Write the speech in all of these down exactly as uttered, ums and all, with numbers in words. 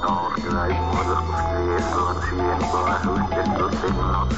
Todos que hay muertos que eso siguen todas sus textos signos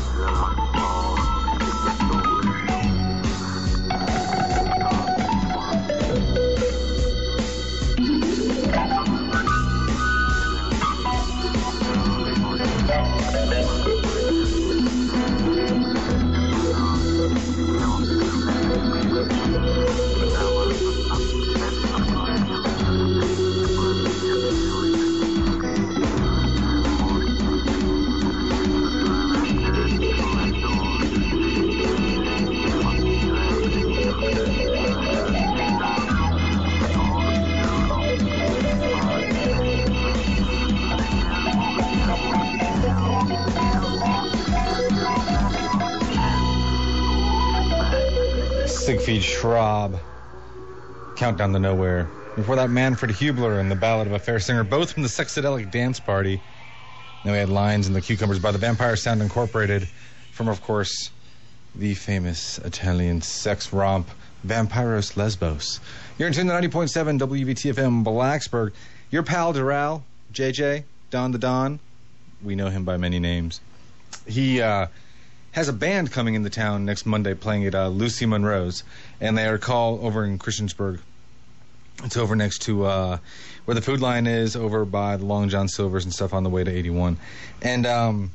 Siegfried Schraub, Countdown to Nowhere. Before that, Manfred Hubler and the Ballad of a Fair Singer, both from the Sexadelic Dance Party. Then we had Lines and the Cucumbers by the Vampire Sound Incorporated from, of course, the famous Italian sex romp, Vampiros Lesbos. You're in tune to ninety point seven W B T F M Blacksburg. Your pal Doral, J J, Don the Don. We know him by many names. He, uh... has a band coming into town next Monday playing at uh, Lucy Monroe's, and they are called over in Christiansburg. It's over next to uh, where the Food Line is, over by the Long John Silver's and stuff on the way to eighty-one. And um,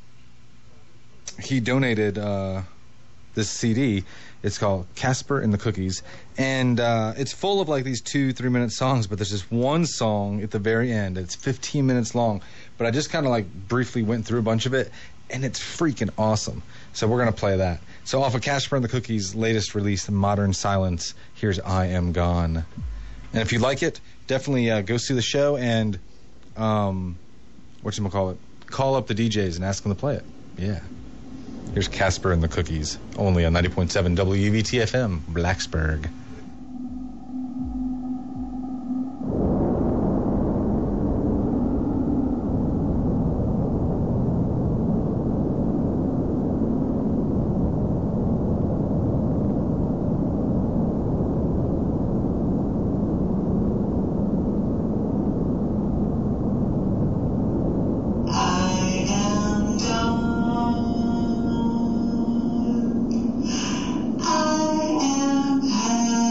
he donated uh, this C D. It's called Casper and the Cookies, and uh, it's full of like these two, three-minute songs, but there's this one song at the very end. It's fifteen minutes long, but I just kind of like briefly went through a bunch of it, and it's freaking awesome. So we're going to play that. So off of Casper and the Cookies' latest release, Modern Silence, here's I Am Gone. And if you like it, definitely uh, go see the show and, um, whatchamacallit, call up the D Js and ask them to play it. Yeah. Here's Casper and the Cookies, only on ninety point seven W V T F M, Blacksburg. I am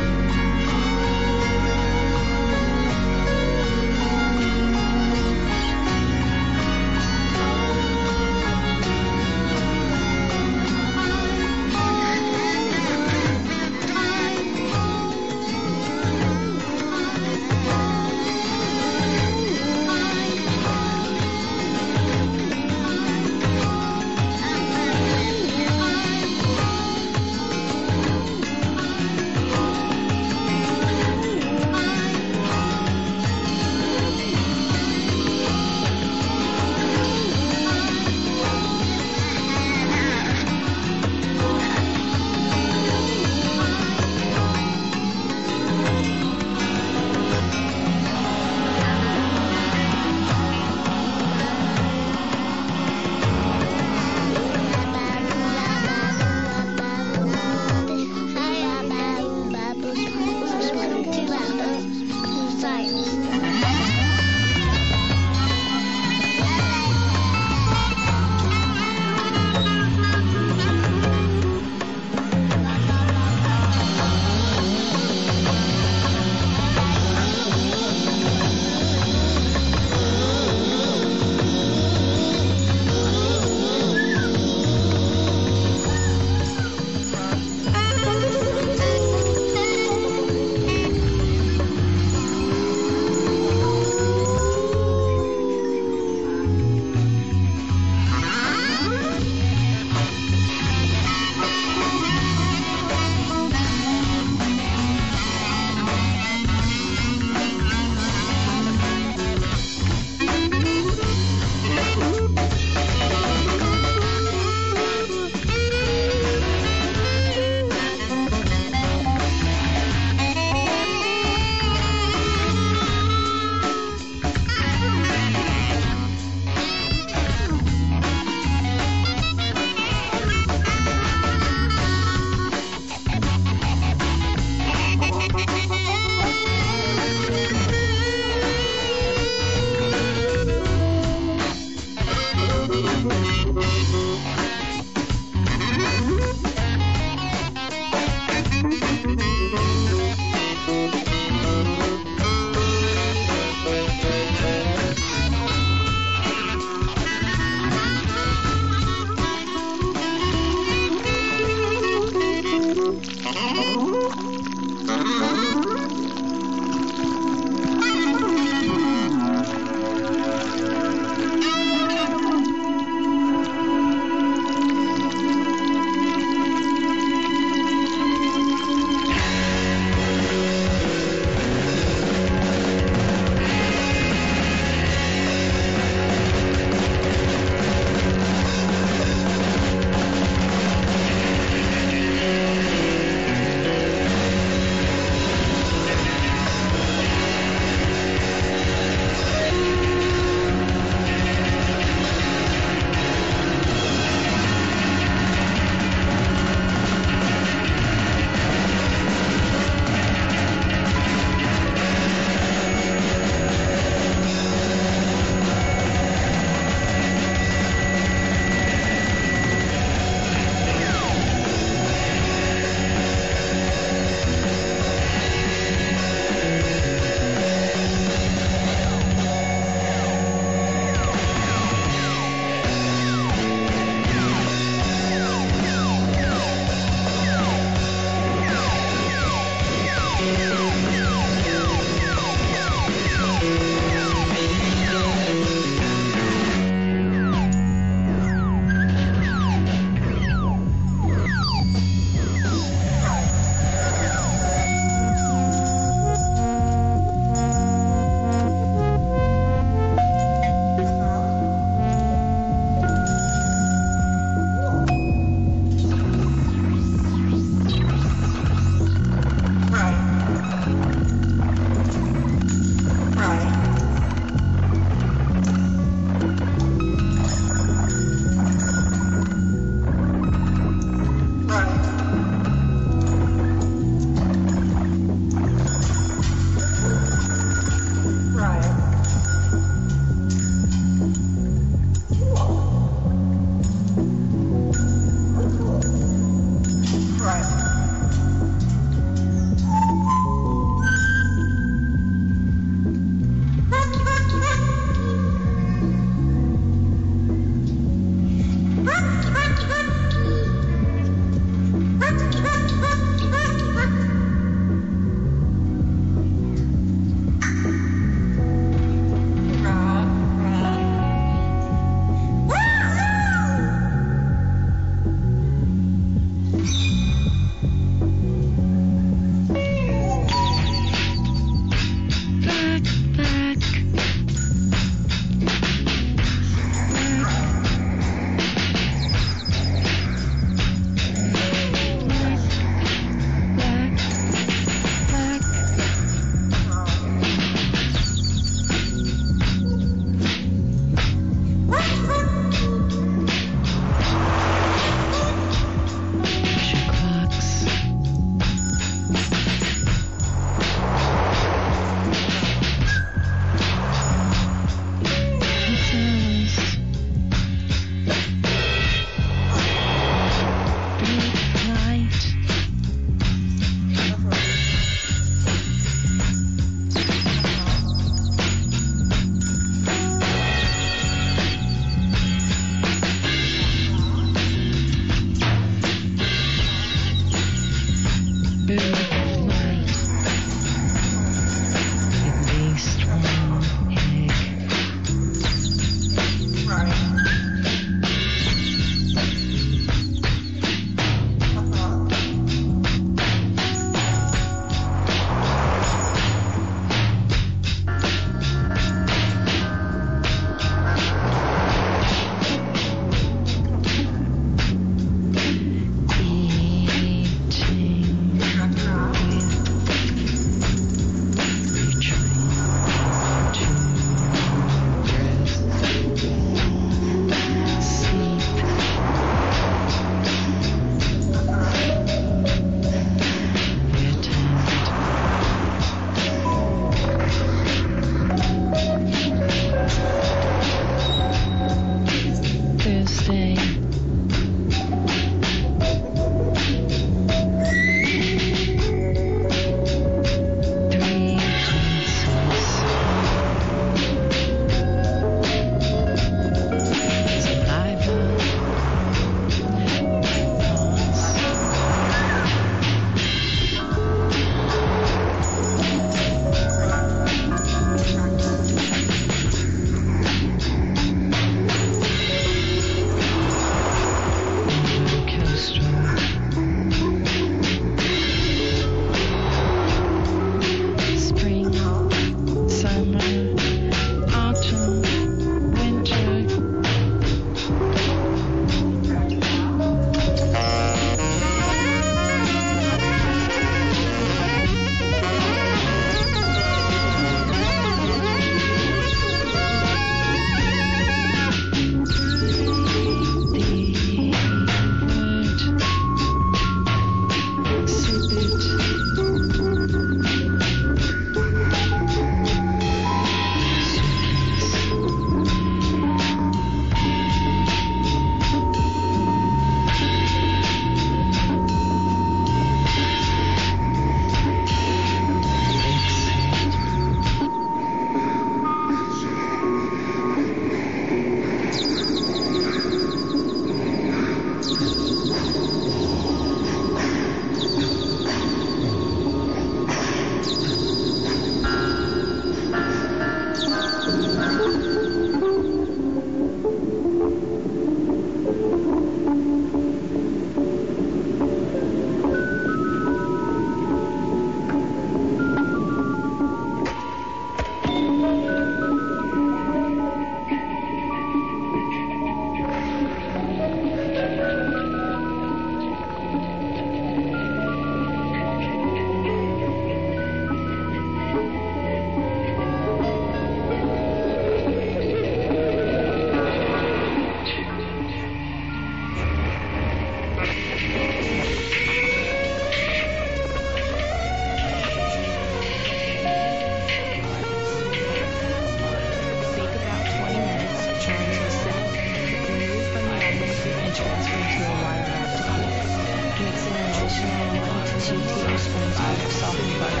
two tablespoons of softened butter.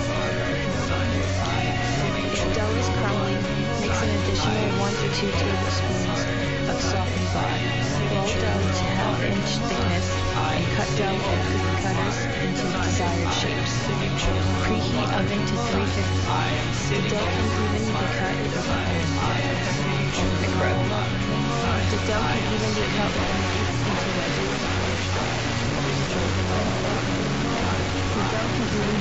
If dough is crumbly, mix an additional one to two tablespoons of softened butter. Roll dough to half inch thickness and cut dough with cookie cutters into desired shapes. Preheat oven to three fifty. The dough can even be cut with a knife. The dough can even be cut with a knife into wedges. The dough can even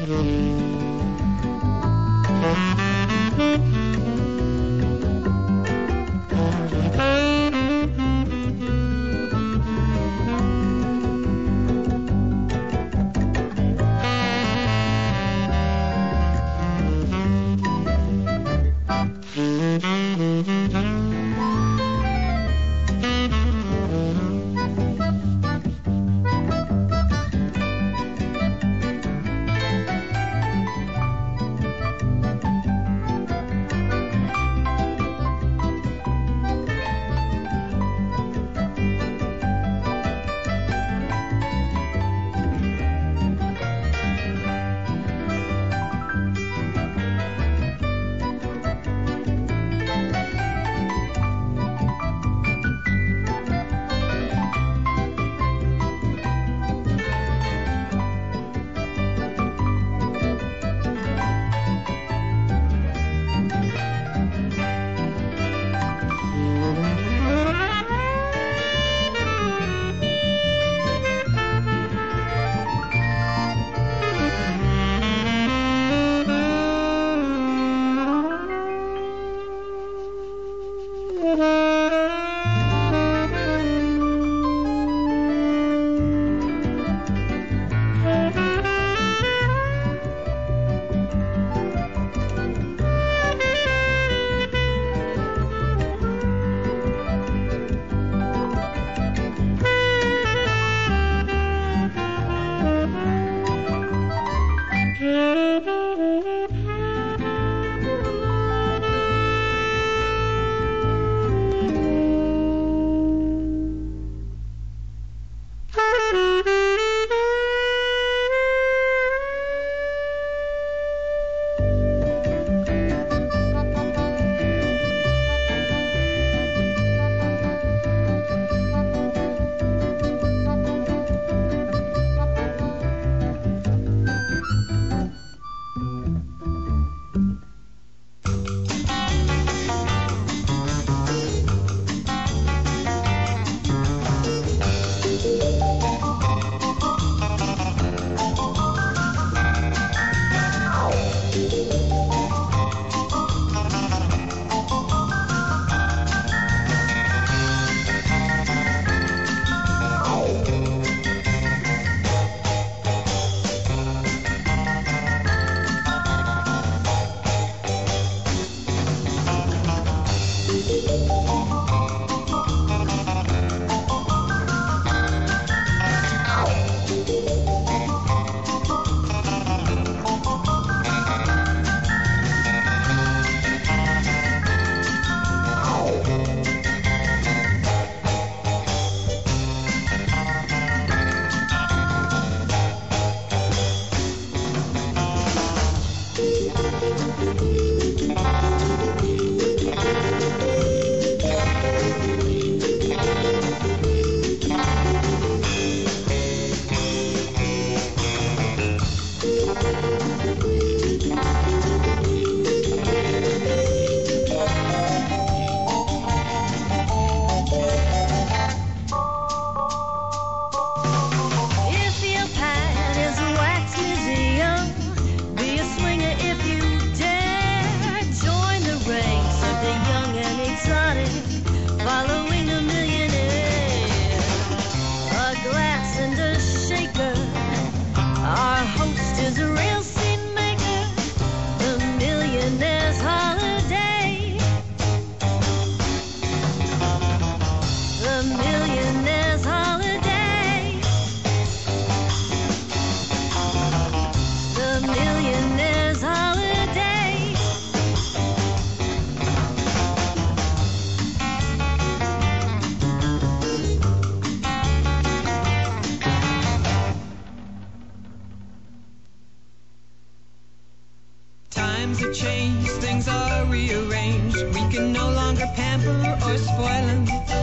Times have changed, things are rearranged. We can no longer pamper or spoil him.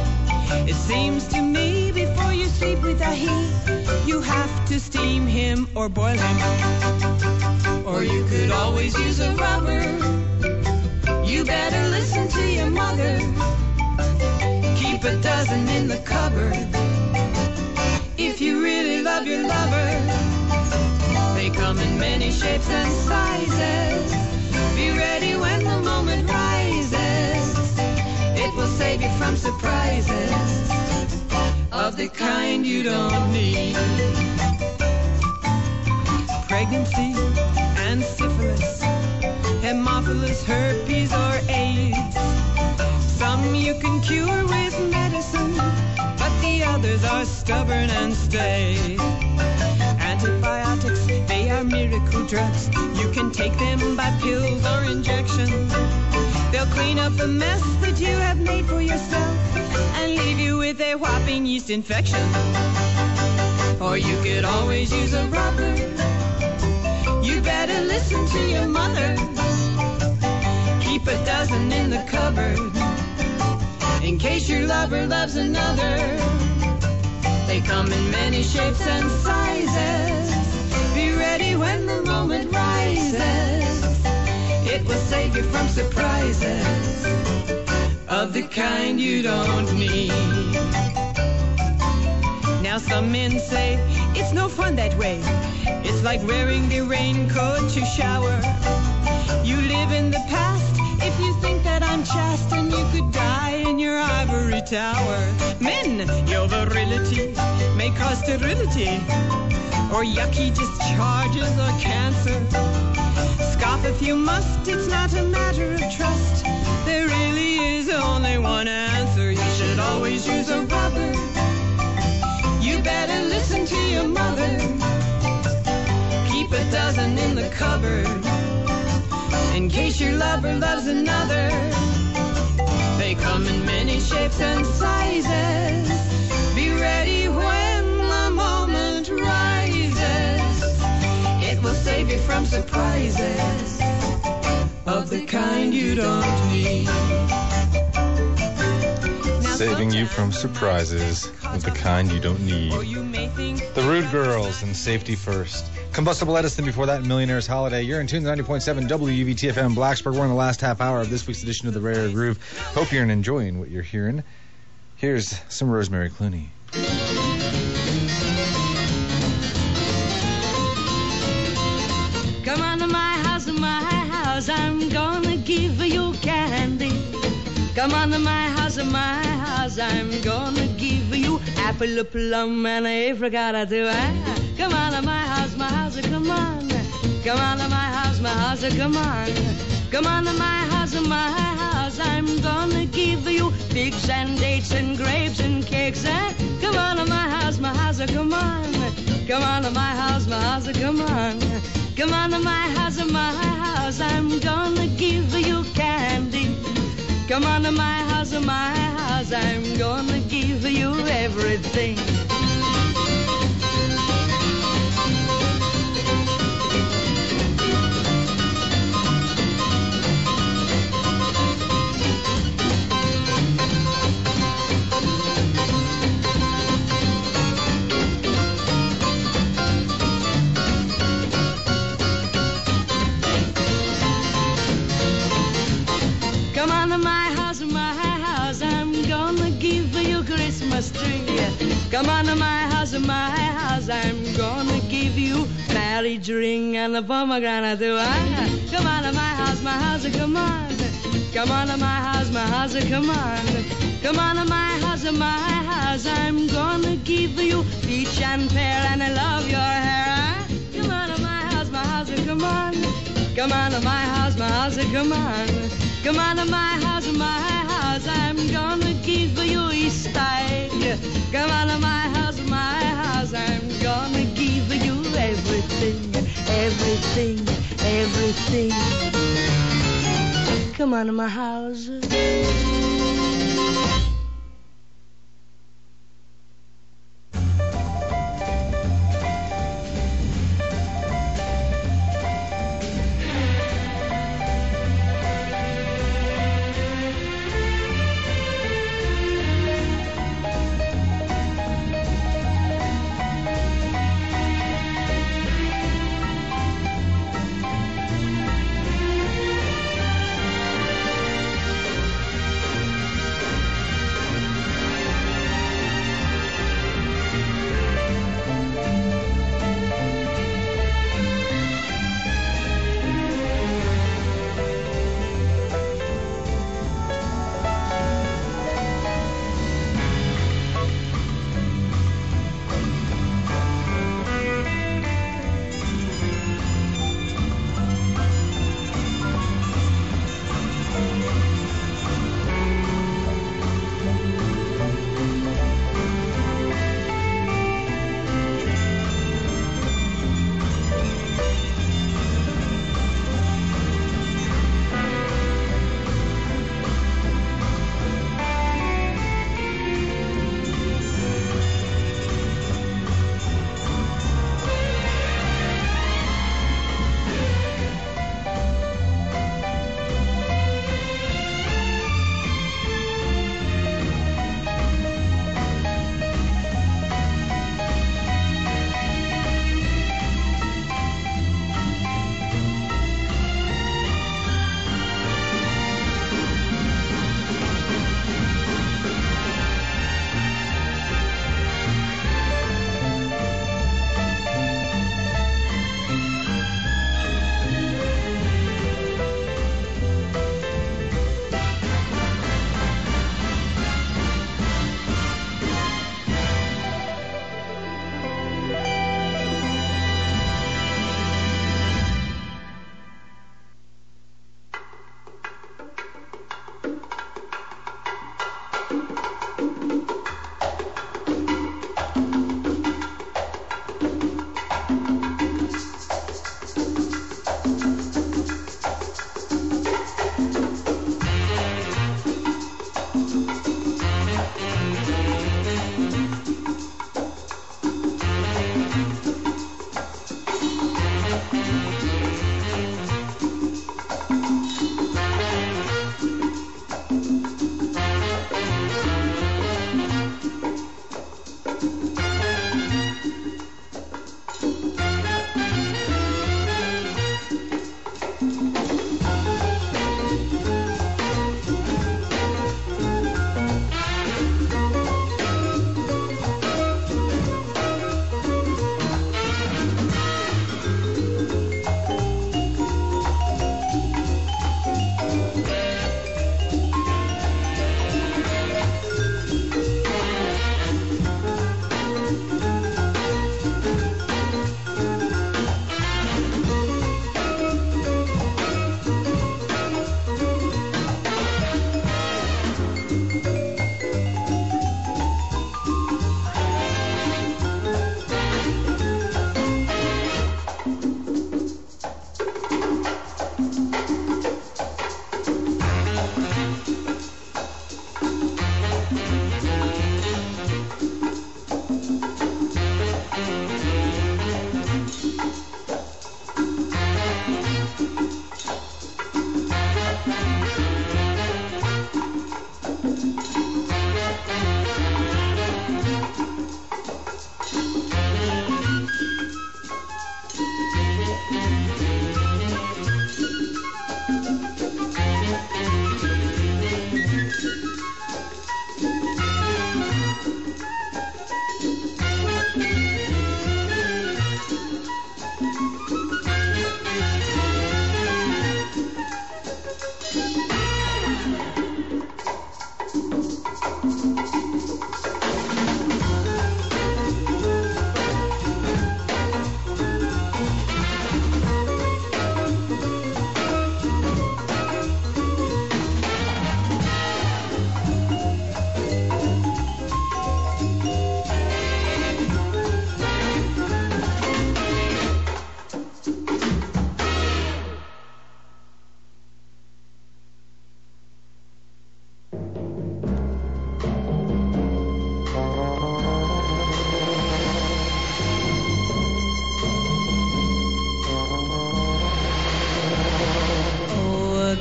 It seems to me before you sleep with a he, you have to steam him or boil him. Or you could always use a rubber. You better listen to your mother. Keep a dozen in the cupboard. If you really love your lover, they come come in many shapes and sizes. Be ready when the moment rises. It will save you from surprises of the kind you don't need. Pregnancy and syphilis, Haemophilus, herpes, or AIDS. Some you can cure with medicine, but the others are stubborn and stay. Antibiotics, they are miracle drugs. You can take them by pills or injection. They'll clean up the mess that you have made for yourself and leave you with a whopping yeast infection. Or you could always use a rubber. You better listen to your mother. Keep a dozen in the cupboard in case your lover loves another. They come in many shapes and sizes. Be ready when the moment rises. It will save you from surprises of the kind you don't need. Now some men say it's no fun that way. It's like wearing the raincoat to shower. You live in the past if you think that I'm chaste, and you could die in your ivory tower. Men, your virility may cause sterility or yucky discharges or cancer. Scoff if you must, it's not a matter of trust. There really is only one answer. You should always use a rubber. You better listen to your mother. Keep a dozen in the cupboard in case your lover loves another. They come in many shapes and sizes. Be ready when the moment rises. It will save you from surprises of the kind you don't need. Saving you from surprises of the kind you don't need. The Rude Girls and Safety First. Combustible Edison before that, Millionaire's Holiday. You're in tune to ninety point seven W U V T F M Blacksburg. We're in the last half hour of this week's edition of The Rare Groove. Hope you're enjoying what you're hearing. Here's some Rosemary Clooney. Come on to my house, my house, I'm gonna give you candy. Come on to my house, my house, I'm gonna give you apple, a plum, and a apricot too. Ah, come on to my house, my house, come on. Come on to my house, my house, come on. Come on to my house, my house, I'm gonna give you figs and dates and grapes and cakes. Ah, come on to my house, my house, come on. Come on to my house, my house, come on. Come on to my house, my house, I'm gonna give you candy. Come on to my house, my house, I'm gonna give you everything. Come on to my house, my house, I'm gonna give you Christmas tree. Come on to my house, my house, I'm gonna give you marriage ring and a pomegranate too. Ah, come on to my house, my house, come on. Come on to my house, my house, come on. Come on to my house, my house, I'm gonna give you peach and pear and I love your hair. Ah, come on to my house, my house, come on. Come on to my house, my house, come on. Come on to my house, my house, I'm gonna give you Easter egg. Come on to my house, my house, I'm gonna give you everything, everything, everything. Come on to my house.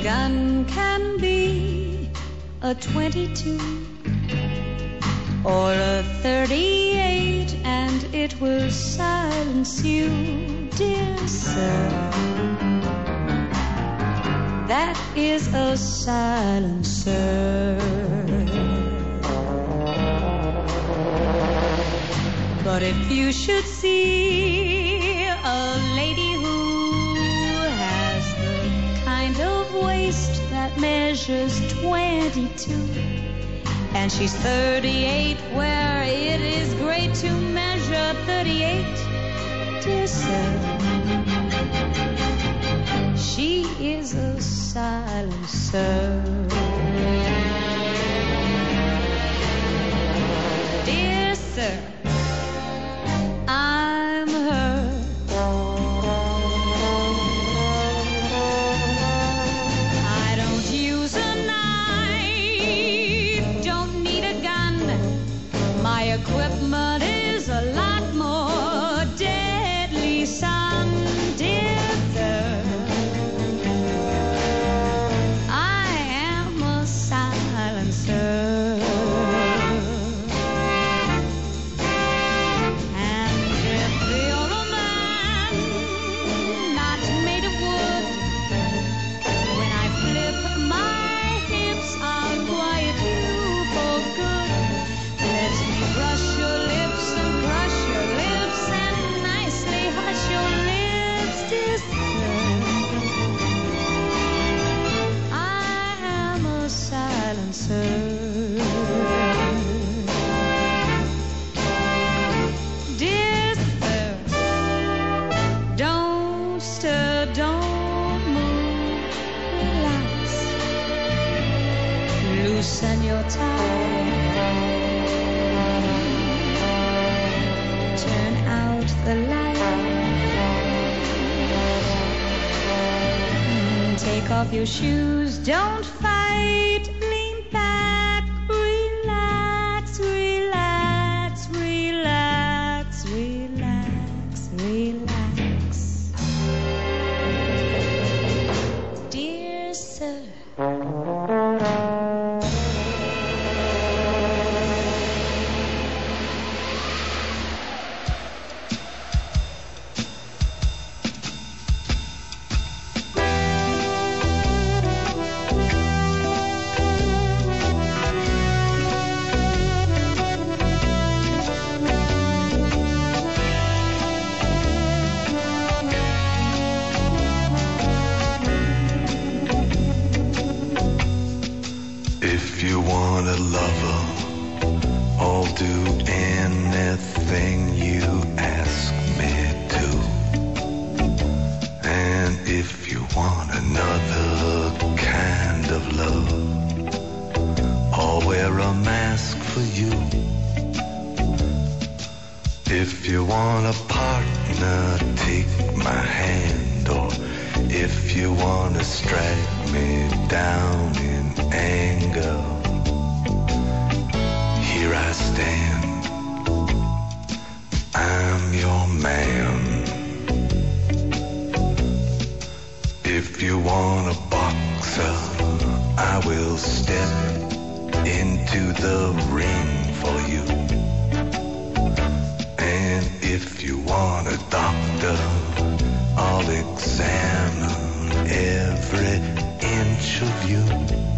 gun can be a twenty-two or a thirty-eight, and it will silence you, dear sir. That is a silencer. But if you should see a lady who has the kind of waist that measures twenty-two, and she's thirty-eight where it is great to measure thirty-eight, dear sir, she is a silencer. Dear sir, I'm her. I don't use a knife, don't need a gun. My equipment is a lot more deadly, son, dear sir. I am a silencer. Dear sir, don't stir, don't move, relax, loosen your tie, turn out the light, take off your shoes, don't fight, lean back, relax, relax, relax, relax, relax. Dear sir, if you want a lover, I'll do anything you ask me to. And if you want another kind of love, I'll wear a mask for you. If you want a partner, take my hand. Or if you want to strike me down in anger, here I stand, I'm your man. If you want a boxer, I will step into the ring for you. And if you want a doctor, I'll examine every inch of you.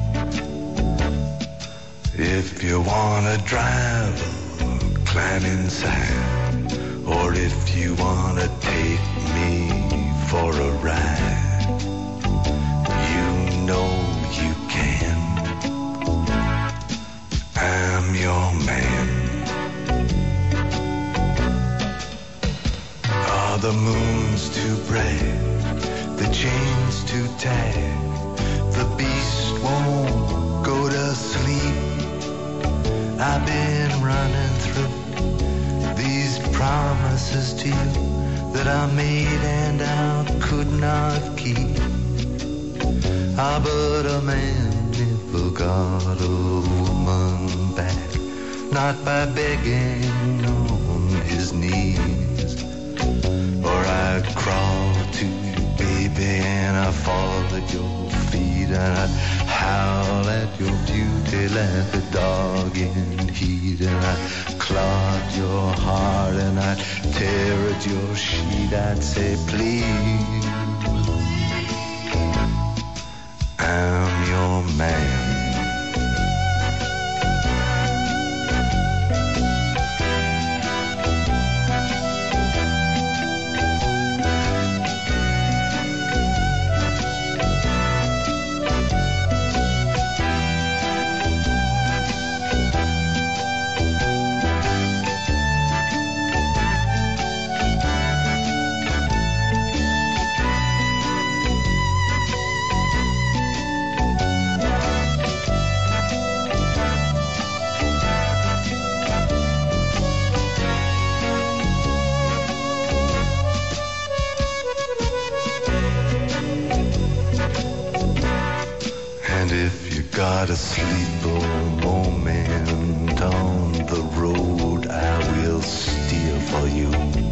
If you wanna drive, climb inside. Or if you wanna take me for a ride, you know you can. I'm your man. Are the moons too bright? The chains too tight? The beast won't go to sleep. I've been running through these promises to you that I made and I could not keep. Ah, but a man never got a woman back, not by begging on his knees. Or I'd crawl to you, baby, and I fall at your feet and I howl at your beauty like a dog in heat, and I claw at your heart and I tear at your sheet. I'd say please, I'm your man. Got a sleeper moment on the road, I will steer for you.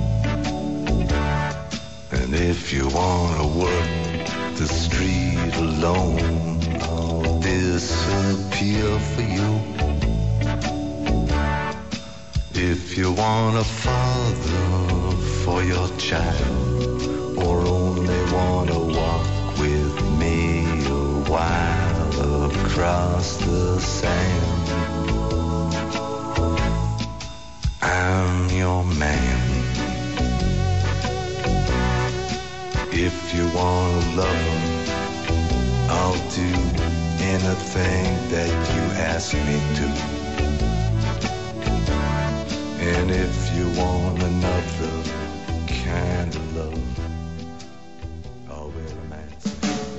And if you wanna work the street alone, I'll disappear for you. If you want a father for your child, or only wanna walk with me a while across the sand, I'm your man. If you wanna love, I'll do anything that you ask me to. And if you want another kind of love, I'll wear a mask.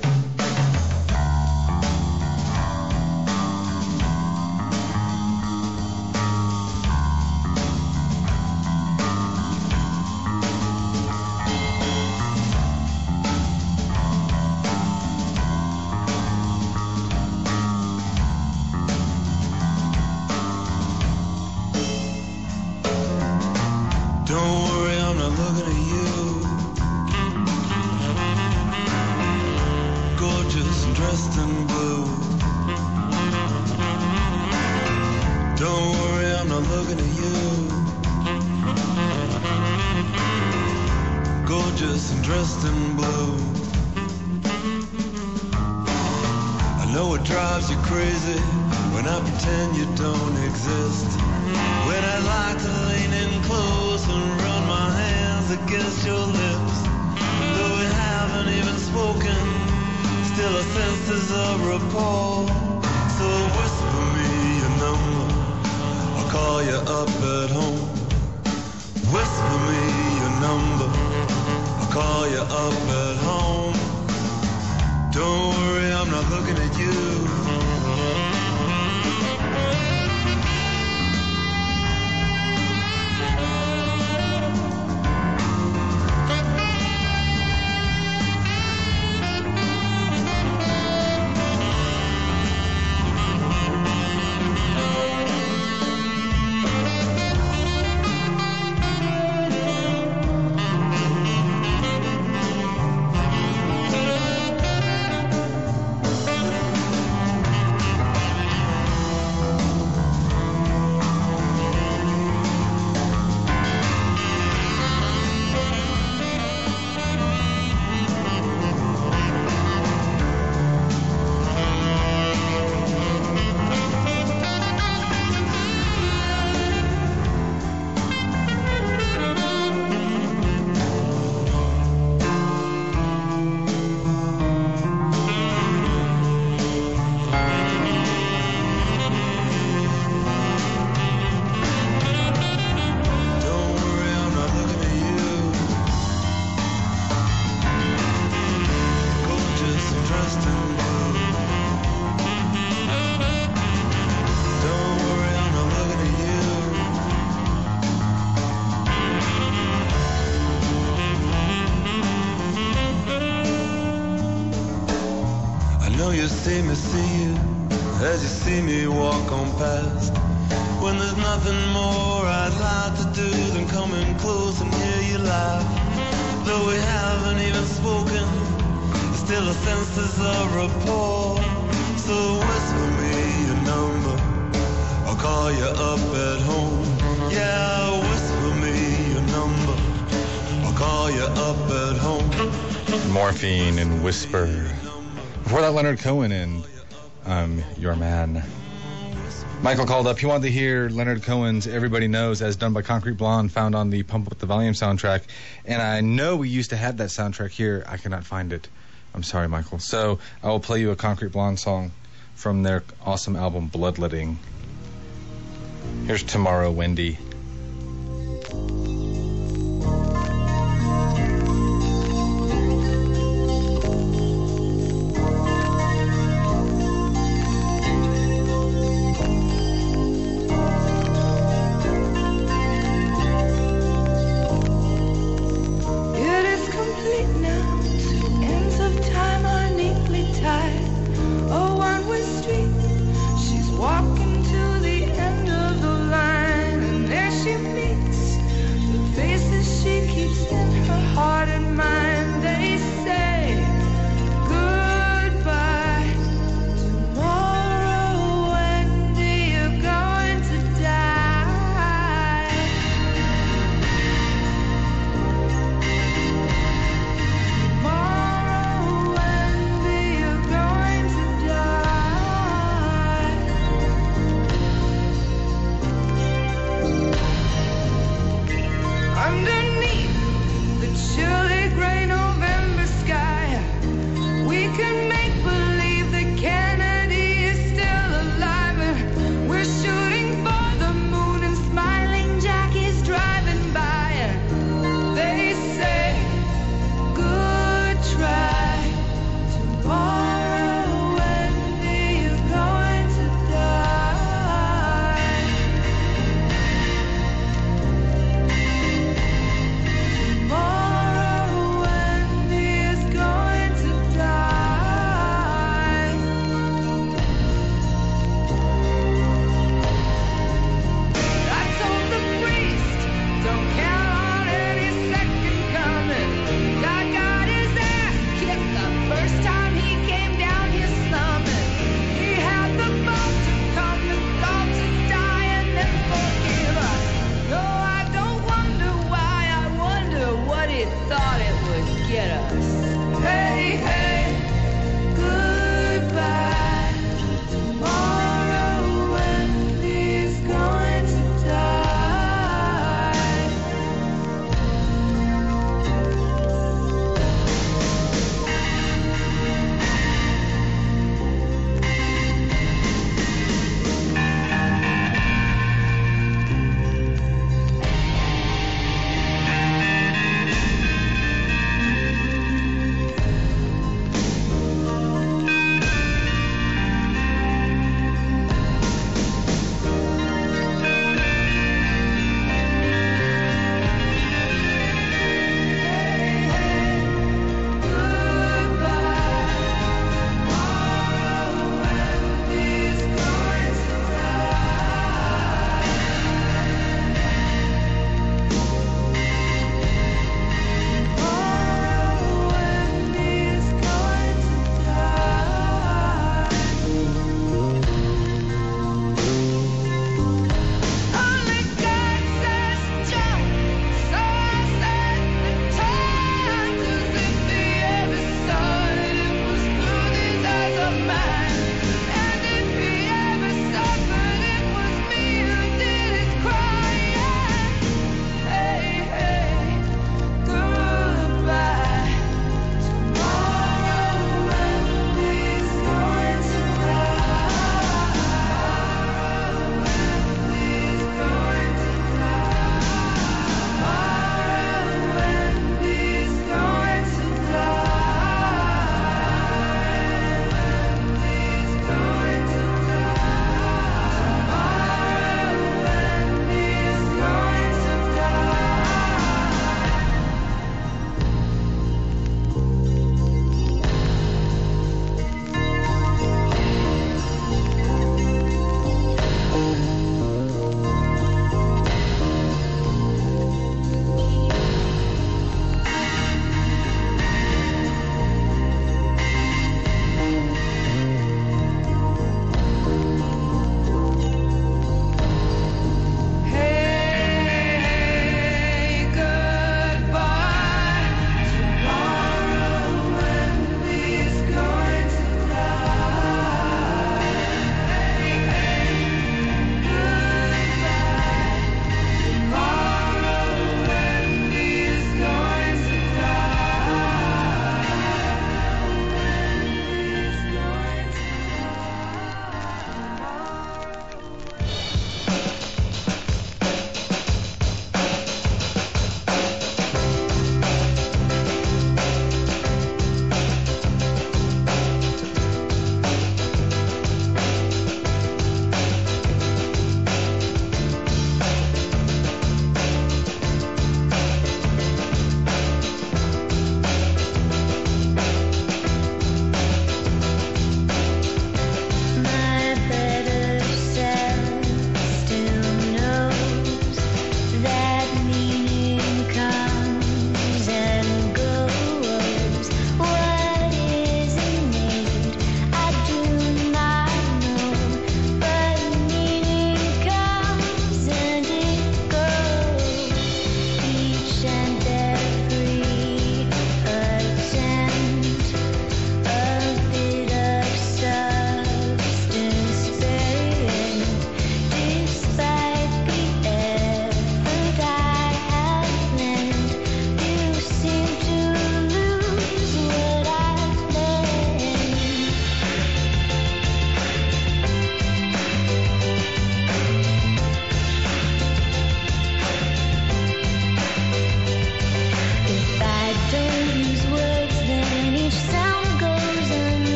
see me see you as you see me walk on past. When there's nothing more I'd like to do than come in close and hear you laugh. Though we haven't even spoken, there's till the senses are rapport. So whisper me your number, I'll call you up at home. Yeah, whisper me your number, I'll call you up at home. Morphine and Whisper. Before that, Leonard Cohen and um, Your Man. Michael called up. He wanted to hear Leonard Cohen's Everybody Knows, as done by Concrete Blonde, found on the Pump Up the Volume soundtrack. And I know we used to have that soundtrack here. I cannot find it. I'm sorry, Michael. So I will play you a Concrete Blonde song from their awesome album, Bloodletting. Here's Tomorrow, Wendy. Walking to the end of the line, and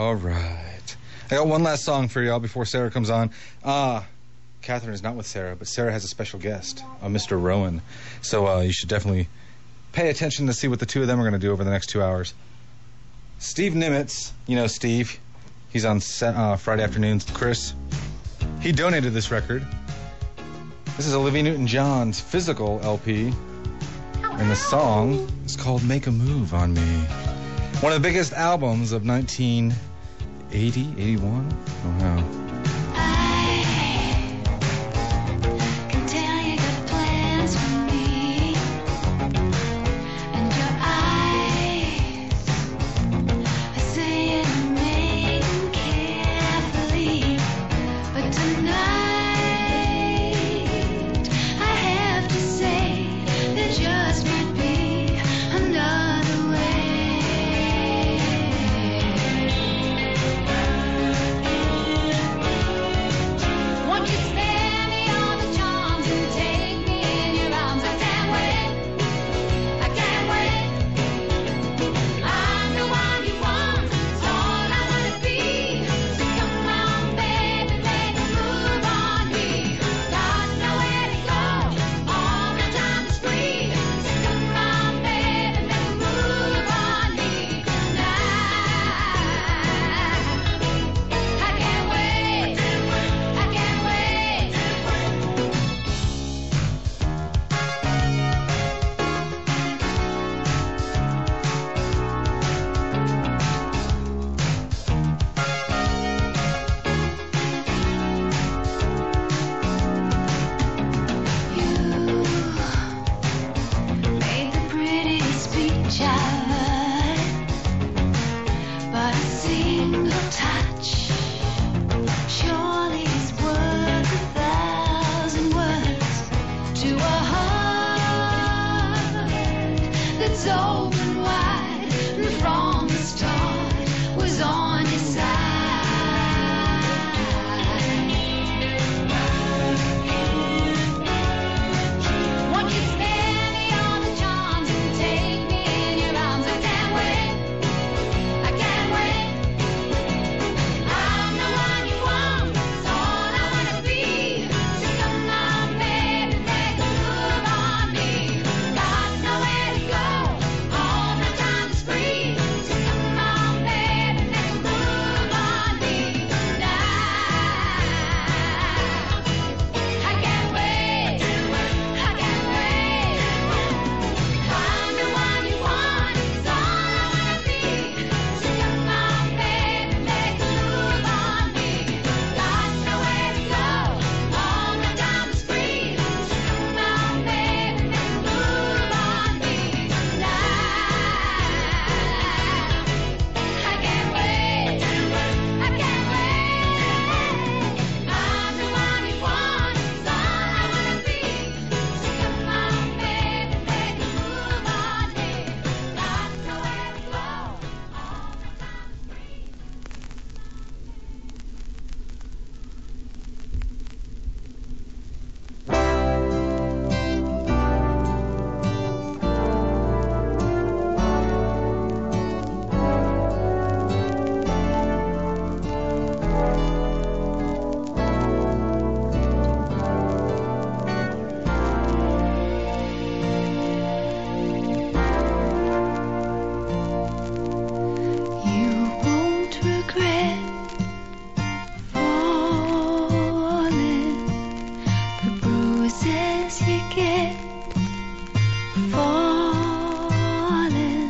All right. I got one last song for y'all before Sarah comes on. Ah, uh, Catherine is not with Sarah, but Sarah has a special guest, uh, Mister Rowan. So uh, you should definitely pay attention to see what the two of them are going to do over the next two hours. Steve Nimitz, you know Steve. He's on set, uh, Friday afternoons with Chris. He donated this record. This is Olivia Newton-John's Physical L P. And the song is called Make a Move on Me. One of the biggest albums of nineteen eighty, eighty-one? Oh, wow. So